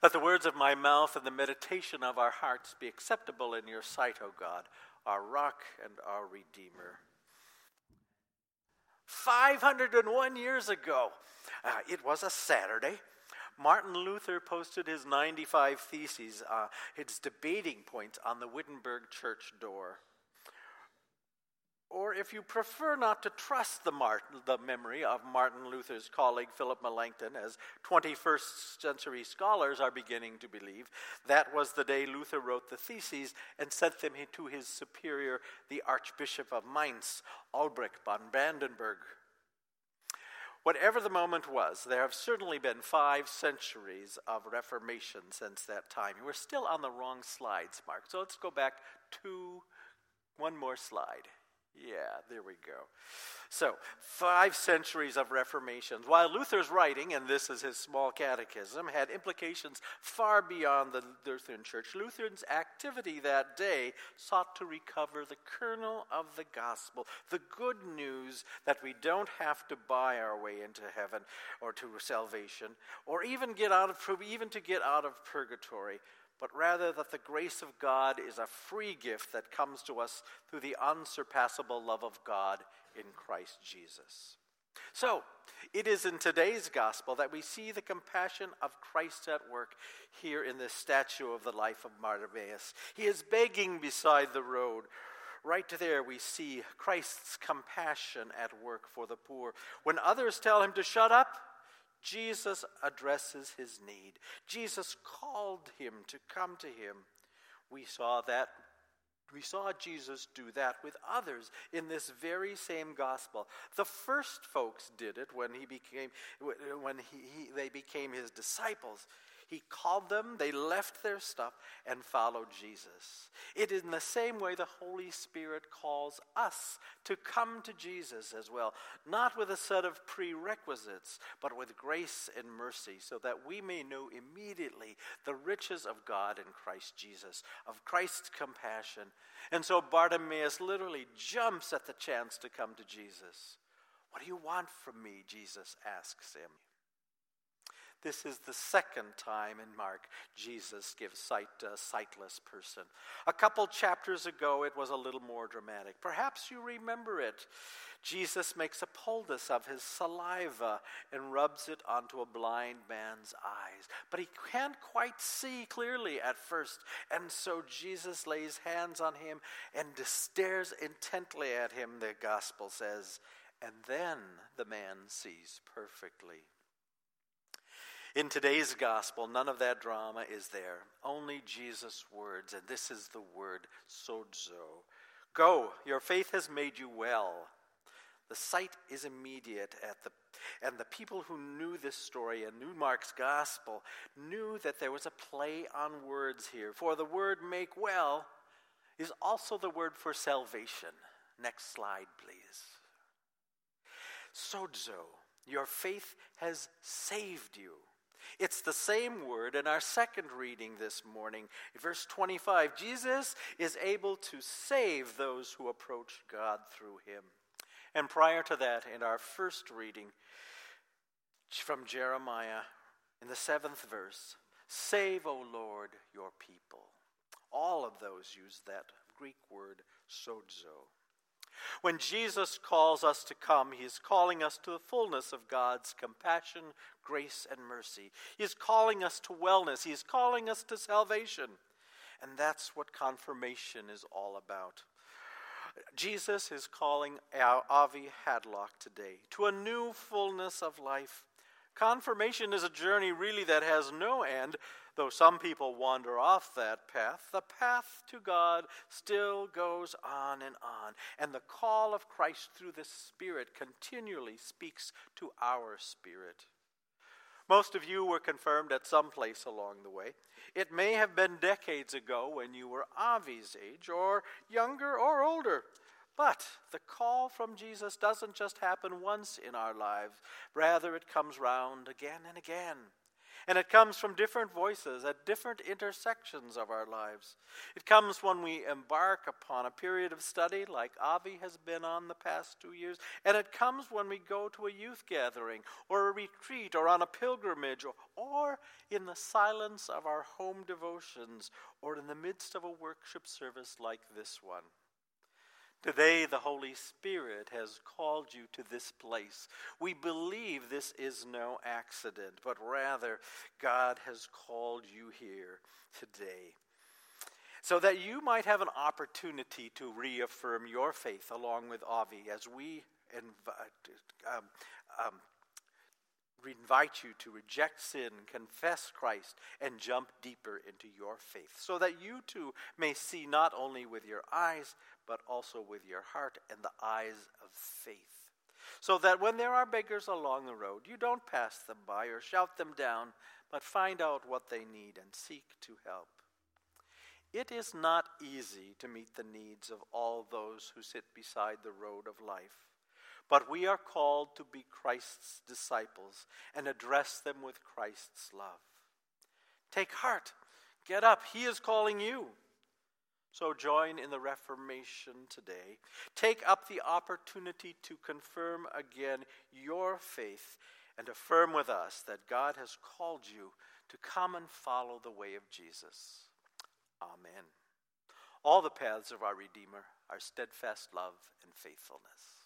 Let the words of my mouth and the meditation of our hearts be acceptable in your sight, O God, our rock and our Redeemer. 501 years ago, it was a Saturday, Martin Luther posted his 95 Theses, his debating points, on the Wittenberg church door. Or if you prefer not to trust the memory of Martin Luther's colleague Philip Melanchthon, as 21st century scholars are beginning to believe, that was the day Luther wrote the Theses and sent them to his superior, the Archbishop of Mainz, Ulrich von Brandenburg. Whatever the moment was, there have certainly been 5 centuries of Reformation since that time. We're still on the wrong slides, Mark, so let's go back to one more slide. Yeah, there we go. So, 5 centuries of reformations. While Luther's writing, and this is his small catechism, had implications far beyond the Lutheran Church, Luther's activity that day sought to recover the kernel of the gospel, the good news that we don't have to buy our way into heaven or to salvation, or even to get out of purgatory, but rather that the grace of God is a free gift that comes to us through the unsurpassable love of God in Christ Jesus. So, it is in today's gospel that we see the compassion of Christ at work here in this statue of the life of Bartimaeus. He is begging beside the road. Right there we see Christ's compassion at work for the poor. When others tell him to shut up, Jesus addresses his need. Jesus called him to come to him. We saw Jesus do that with others in this very same gospel. The first folks did it when they became his disciples. He called them, they left their stuff, and followed Jesus. It is in the same way the Holy Spirit calls us to come to Jesus as well, not with a set of prerequisites, but with grace and mercy, so that we may know immediately the riches of God in Christ Jesus, of Christ's compassion. And so Bartimaeus literally jumps at the chance to come to Jesus. What do you want from me? Jesus asks him. This is the second time in Mark Jesus gives sight to a sightless person. A couple chapters ago, it was a little more dramatic. Perhaps you remember it. Jesus makes a poultice of his saliva and rubs it onto a blind man's eyes. But he can't quite see clearly at first, and so Jesus lays hands on him and stares intently at him, the gospel says, and then the man sees perfectly. In today's gospel, none of that drama is there. Only Jesus' words, and this is the word sozo. Go, your faith has made you well. The sight is immediate and the people who knew this story and knew Mark's gospel knew that there was a play on words here. For the word make well is also the word for salvation. Next slide, please. Sozo, your faith has saved you. It's the same word in our second reading this morning. Verse 25, Jesus is able to save those who approach God through him. And prior to that, in our first reading from Jeremiah, in the 7th verse, save, O Lord, your people. All of those use that Greek word sozo. When Jesus calls us to come, he is calling us to the fullness of God's compassion, grace, and mercy. He is calling us to wellness. He is calling us to salvation. And that's what confirmation is all about. Jesus is calling Avi Hadlock today to a new fullness of life. Confirmation is a journey really that has no end, though some people wander off that path. The path to God still goes on, and the call of Christ through the Spirit continually speaks to our spirit. Most of you were confirmed at some place along the way. It may have been decades ago when you were Avi's age, or younger or older. But the call from Jesus doesn't just happen once in our lives. Rather, it comes round again and again. And it comes from different voices at different intersections of our lives. It comes when we embark upon a period of study like Avi has been on the past 2 years. And it comes when we go to a youth gathering or a retreat or on a pilgrimage or in the silence of our home devotions or in the midst of a worship service like this one. Today, the Holy Spirit has called you to this place. We believe this is no accident, but rather God has called you here today so that you might have an opportunity to reaffirm your faith along with Avi as we invite you to reject sin, confess Christ, and jump deeper into your faith so that you too may see not only with your eyes, but also with your heart and the eyes of faith. So that when there are beggars along the road, you don't pass them by or shout them down, but find out what they need and seek to help. It is not easy to meet the needs of all those who sit beside the road of life. But we are called to be Christ's disciples and address them with Christ's love. Take heart. Get up. He is calling you. So join in the Reformation today. Take up the opportunity to confirm again your faith and affirm with us that God has called you to come and follow the way of Jesus. Amen. All the paths of our Redeemer are steadfast love and faithfulness.